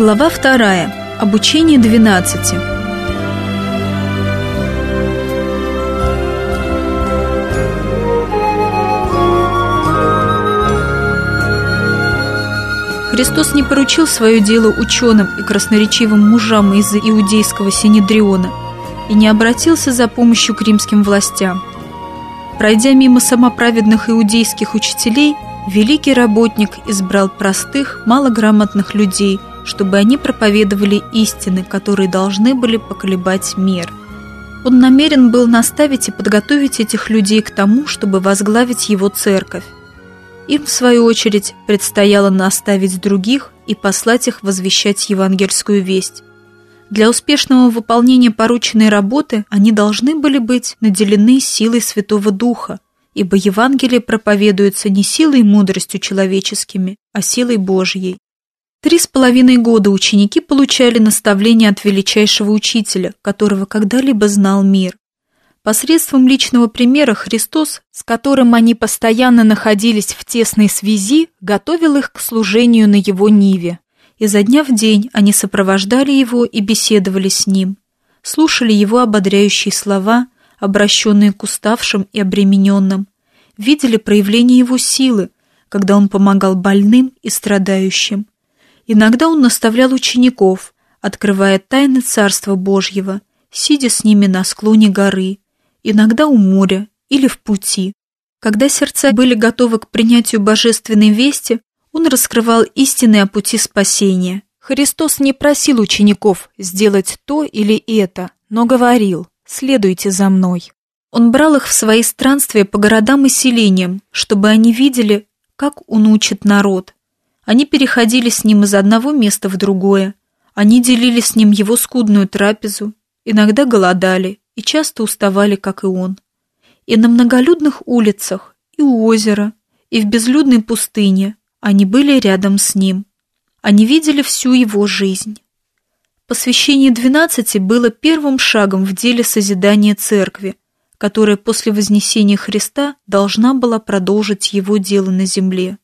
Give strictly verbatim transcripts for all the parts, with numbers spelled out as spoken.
Глава вторая. Обучение двенадцати. Христос не поручил свое дело ученым и красноречивым мужам из иудейского синедриона и не обратился за помощью к римским властям. Пройдя мимо самоправедных иудейских учителей, великий работник избрал простых, малограмотных людей, чтобы они проповедовали истины, которые должны были поколебать мир. Он намерен был наставить и подготовить этих людей к тому, чтобы возглавить его церковь. Им, в свою очередь, предстояло наставить других и послать их возвещать евангельскую весть. Для успешного выполнения порученной работы они должны были быть наделены силой Святого Духа, ибо Евангелие проповедуется не силой и мудростью человеческими, а силой Божьей. Три с половиной года ученики получали наставления от величайшего учителя, которого когда-либо знал мир. Посредством личного примера Христос, с которым они постоянно находились в тесной связи, готовил их к служению на его ниве. Изо дня в день они сопровождали его и беседовали с ним, слушали его ободряющие слова, обращенные к уставшим и обремененным, видели проявление его силы, когда он помогал больным и страдающим. Иногда он наставлял учеников, открывая тайны Царства Божьего, сидя с ними на склоне горы, иногда у моря или в пути. Когда сердца были готовы к принятию божественной вести, он раскрывал истины о пути спасения. Христос не просил учеников сделать то или это, но говорил: «Следуйте за мной». Он брал их в свои странствия по городам и селениям, чтобы они видели, как он учит народ. Они переходили с ним из одного места в другое, они делили с ним его скудную трапезу, иногда голодали и часто уставали, как и он. И на многолюдных улицах, и у озера, и в безлюдной пустыне они были рядом с ним. Они видели всю его жизнь. Посвящение двенадцати было первым шагом в деле созидания церкви, которая после вознесения Христа должна была продолжить его дело на земле.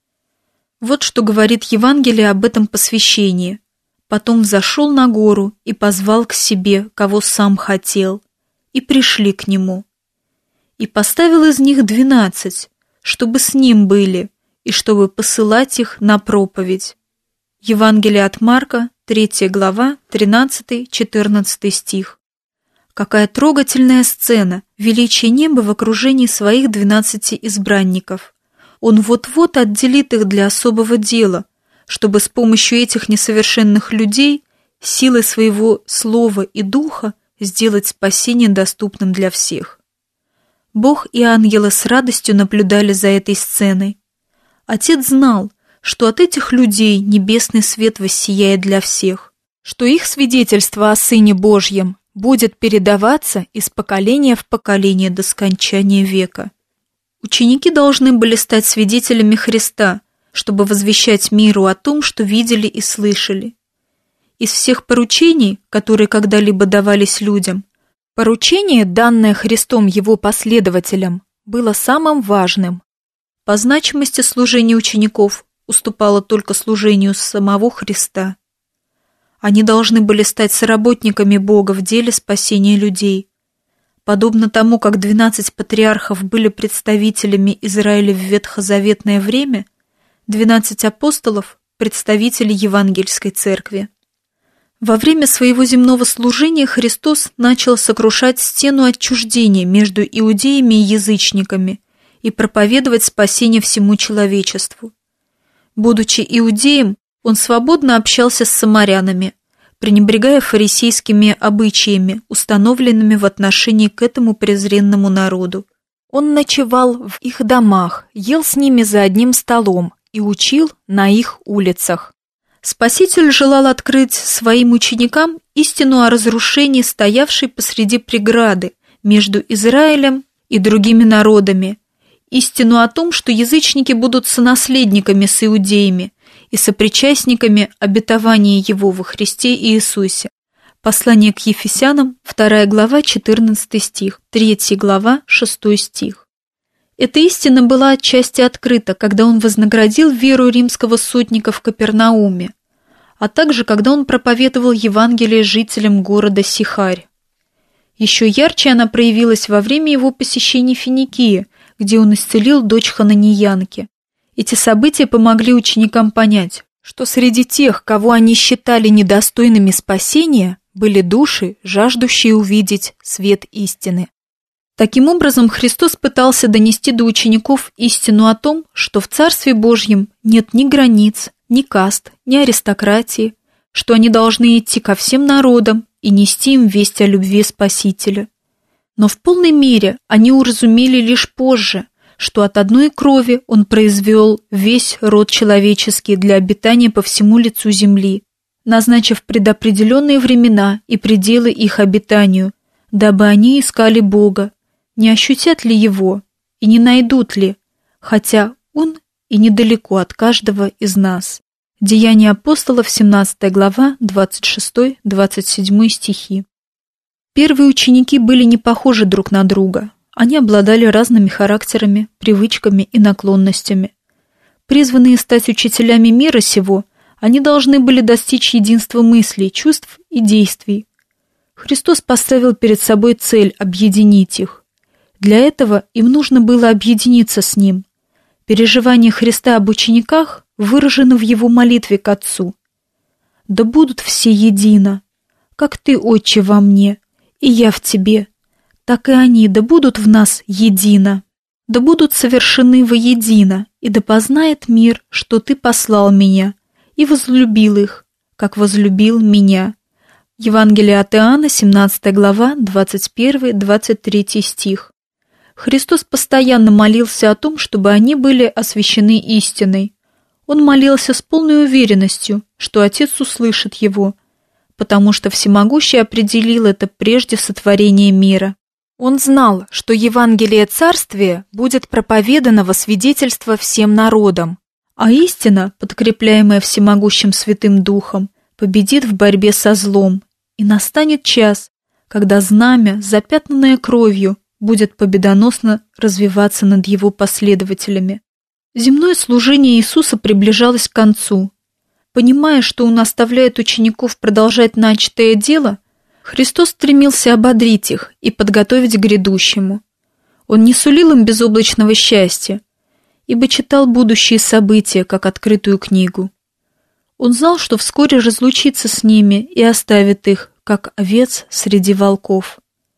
Вот что говорит Евангелие об этом посвящении. Потом взошел на гору и позвал к себе, кого сам хотел, и пришли к нему. И поставил из них двенадцать, чтобы с ним были, и чтобы посылать их на проповедь. Евангелие от Марка, третья глава, тринадцатый-четырнадцатый стих. Какая трогательная сцена, величие неба в окружении своих двенадцати избранников. Он вот-вот отделит их для особого дела, чтобы с помощью этих несовершенных людей, силой своего слова и духа, сделать спасение доступным для всех. Бог и ангелы с радостью наблюдали за этой сценой. Отец знал, что от этих людей небесный свет воссияет для всех, что их свидетельство о Сыне Божьем будет передаваться из поколения в поколение до скончания века. Ученики должны были стать свидетелями Христа, чтобы возвещать миру о том, что видели и слышали. Из всех поручений, которые когда-либо давались людям, поручение, данное Христом его последователям, было самым важным. По значимости служение учеников уступало только служению самого Христа. Они должны были стать соработниками Бога в деле спасения людей. Подобно тому, как двенадцать патриархов были представителями Израиля в ветхозаветное время, двенадцать апостолов – представители Евангельской церкви. Во время своего земного служения Христос начал сокрушать стену отчуждения между иудеями и язычниками и проповедовать спасение всему человечеству. Будучи иудеем, он свободно общался с самарянами, пренебрегая фарисейскими обычаями, установленными в отношении к этому презренному народу. Он ночевал в их домах, ел с ними за одним столом и учил на их улицах. Спаситель желал открыть своим ученикам истину о разрушении, стоявшей посреди преграды между Израилем и другими народами, истину о том, что язычники будут сонаследниками с иудеями и сопричастниками обетования его во Христе Иисусе. Послание к Ефесянам, вторая глава, четырнадцатый стих, третья глава, шестой стих. Эта истина была отчасти открыта, когда он вознаградил веру римского сотника в Капернауме. а также когда он проповедовал Евангелие жителям города Сихарь. Еще ярче она проявилась во время его посещения Финикии, где он исцелил дочь хананиянки. Эти события помогли ученикам понять, что среди тех, кого они считали недостойными спасения, были души, жаждущие увидеть свет истины. Таким образом, Христос пытался донести до учеников истину о том, что в Царстве Божьем нет ни границ, ни каст, ни аристократии, что они должны идти ко всем народам и нести им весть о любви Спасителя. Но в полной мере они уразумели лишь позже, что от одной крови он произвел весь род человеческий для обитания по всему лицу земли, назначив предопределенные времена и пределы их обитанию, дабы они искали Бога, не ощутят ли Его и не найдут ли, хотя Он и недалеко от каждого из нас. Деяния апостолов, семнадцатая глава, двадцать шестой — двадцать седьмой стихи. Первые ученики были не похожи друг на друга. Они обладали разными характерами, привычками и наклонностями. Призванные стать учителями мира сего, они должны были достичь единства мыслей, чувств и действий. Христос поставил перед собой цель объединить их. Для этого им нужно было объединиться с Ним. Переживание Христа об учениках выражено в Его молитве к Отцу. «Да будут все едино, как Ты, Отче, во мне, и я в Тебе, так и они да будут в нас едино, да будут совершены воедино, и да познает мир, что Ты послал Меня, и возлюбил их, как возлюбил Меня». Евангелие от Иоанна, семнадцатая глава, двадцать первый — двадцать третий стих. Христос постоянно молился о том, чтобы они были освящены истиной. Он молился с полной уверенностью, что Отец услышит его, потому что Всемогущий определил это прежде сотворения мира. Он знал, что Евангелие Царствия будет проповедано во свидетельство всем народам, а истина, подкрепляемая Всемогущим Святым Духом, победит в борьбе со злом, и настанет час, когда знамя, запятнанное кровью, будет победоносно развиваться над его последователями. Земное служение Иисуса приближалось к концу. Понимая, что Он оставляет учеников продолжать начатое дело, Христос стремился ободрить их и подготовить к грядущему. Он не сулил им безоблачного счастья, ибо читал будущие события, как открытую книгу. Он знал, что вскоре разлучится с ними и оставит их, как овец среди волков.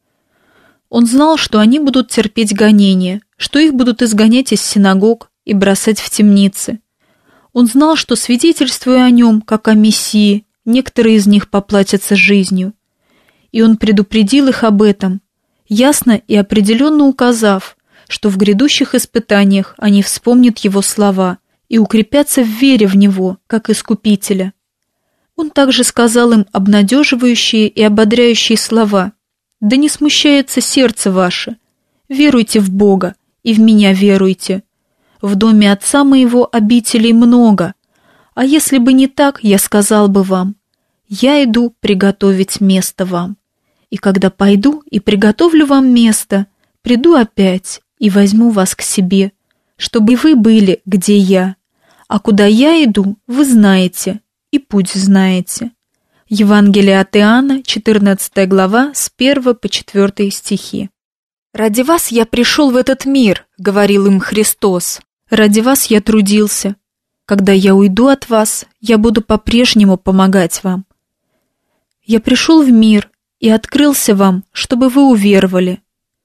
Он знал, что они будут терпеть гонения, что их будут изгонять из синагог и бросать в темницы. Он знал, что, свидетельствуя о нем, как о Мессии, некоторые из них поплатятся жизнью. И он предупредил их об этом, ясно и определенно указав, что в грядущих испытаниях они вспомнят его слова и укрепятся в вере в него, как Искупителя. Он также сказал им обнадеживающие и ободряющие слова: «Да не смущается сердце ваше, веруйте в Бога и в меня веруйте. В доме Отца моего обителей много, а если бы не так, я сказал бы вам: я иду приготовить место вам. И когда пойду и приготовлю вам место, приду опять и возьму вас к себе, чтобы вы были, где я. А куда я иду, вы знаете, и путь знаете». Евангелие от Иоанна, четырнадцатая глава, с первого по четвертый стихи. «Ради вас я пришел в этот мир», — говорил им Христос. «Ради вас я трудился. Когда я уйду от вас, я буду по-прежнему помогать вам. Я пришел в мир и открылся вам, чтобы вы уверовали.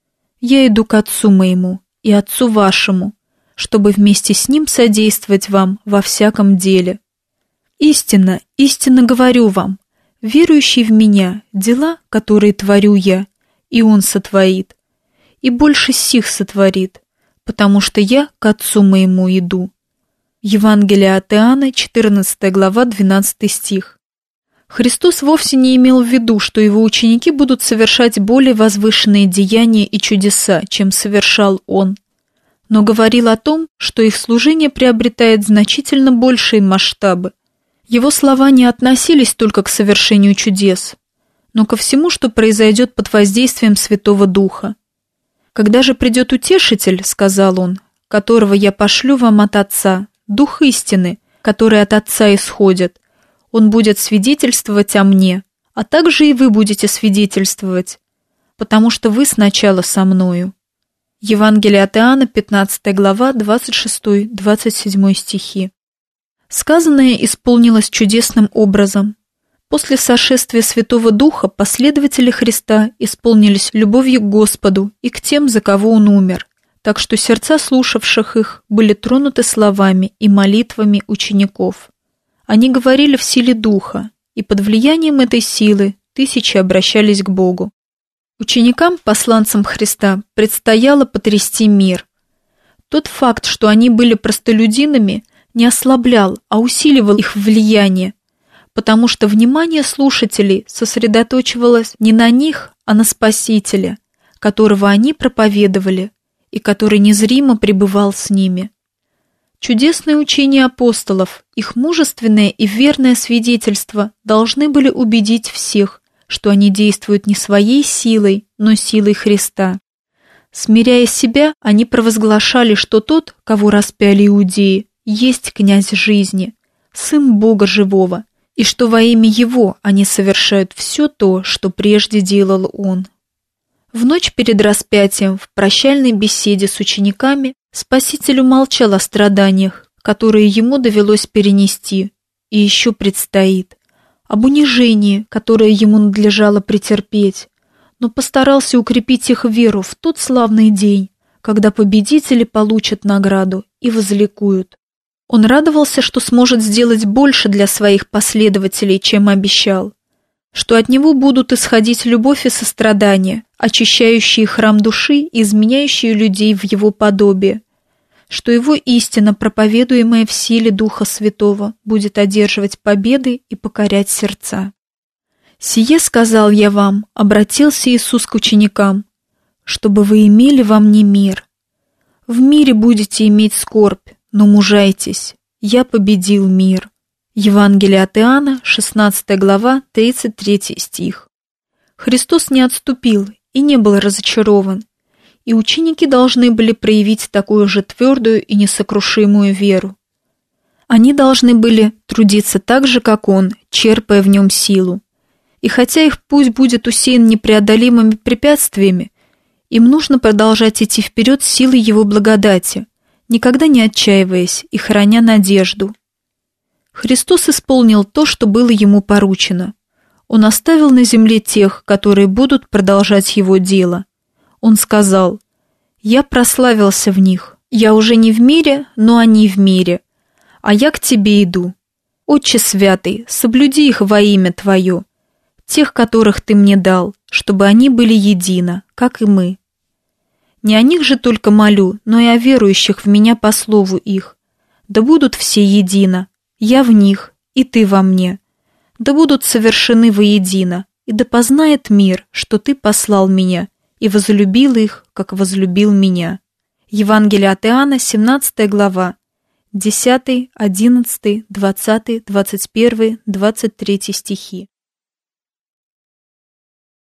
Я иду к Отцу моему и Отцу вашему, чтобы вместе с Ним содействовать вам во всяком деле. Истинно, истинно говорю вам, верующий в Меня, дела, которые творю я, и Он сотворит, и больше сих сотворит, потому что я к Отцу моему иду». Евангелие от Иоанна, четырнадцатая глава, двенадцатый стих. Христос вовсе не имел в виду, что Его ученики будут совершать более возвышенные деяния и чудеса, чем совершал Он, но говорил о том, что их служение приобретает значительно большие масштабы. Его слова не относились только к совершению чудес, но ко всему, что произойдет под воздействием Святого Духа. «Когда же придет Утешитель, — сказал Он, — которого я пошлю вам от Отца, Дух истины, который от Отца исходит, Он будет свидетельствовать о мне, а также и вы будете свидетельствовать, потому что вы сначала со мною». Евангелие от Иоанна, пятнадцатая глава, двадцать шестой — двадцать седьмой стихи. Сказанное исполнилось чудесным образом. После сошествия Святого Духа последователи Христа исполнились любовью к Господу и к тем, за кого Он умер, так что сердца слушавших их были тронуты словами и молитвами учеников. Они говорили в силе Духа, и под влиянием этой силы тысячи обращались к Богу. Ученикам, посланцам Христа, предстояло потрясти мир. Тот факт, что они были простолюдинами, не ослаблял, а усиливал их влияние, потому что внимание слушателей сосредоточивалось не на них, а на Спасителя, которого они проповедовали и который незримо пребывал с ними. Чудесные учения апостолов, их мужественное и верное свидетельство должны были убедить всех, что они действуют не своей силой, но силой Христа. Смиряя себя, они провозглашали, что тот, кого распяли иудеи, есть князь жизни, сын Бога живого, и что во имя Его они совершают все то, что прежде делал Он. В ночь перед распятием, в прощальной беседе с учениками, Спаситель умолчал о страданиях, которые Ему довелось перенести, и еще предстоит, об унижении, которое Ему надлежало претерпеть, но постарался укрепить их веру в тот славный день, когда победители получат награду и возликуют. Он радовался, что сможет сделать больше для своих последователей, чем обещал, что от него будут исходить любовь и сострадание, очищающие храм души и изменяющие людей в его подобие, что его истина, проповедуемая в силе Духа Святого, будет одерживать победы и покорять сердца. «Сие сказал я вам», — обратился Иисус к ученикам, «чтобы вы имели во мне мир. В мире будете иметь скорбь, но мужайтесь, я победил мир». Евангелие от Иоанна, шестнадцатая глава, тридцать третий стих. Христос не отступил и не был разочарован, и ученики должны были проявить такую же твердую и несокрушимую веру. Они должны были трудиться так же, как Он, черпая в нем силу. И хотя их путь будет усеян непреодолимыми препятствиями, им нужно продолжать идти вперед силой Его благодати, никогда не отчаиваясь и храня надежду. Христос исполнил то, что было Ему поручено. Он оставил на земле тех, которые будут продолжать Его дело. Он сказал: «Я прославился в них, я уже не в мире, но они в мире, а я к Тебе иду. Отче Святый, соблюди их во имя Твое, тех, которых Ты мне дал, чтобы они были едино, как и мы. Не о них же только молю, но и о верующих в Меня по слову их. Да будут все едино, я в них, и Ты во мне. Да будут совершены воедино, и да познает мир, что Ты послал Меня, и возлюбил их, как возлюбил Меня». Евангелие от Иоанна, семнадцатая глава, десятый, одиннадцатый, двадцатый, двадцать первый, двадцать третий стихи.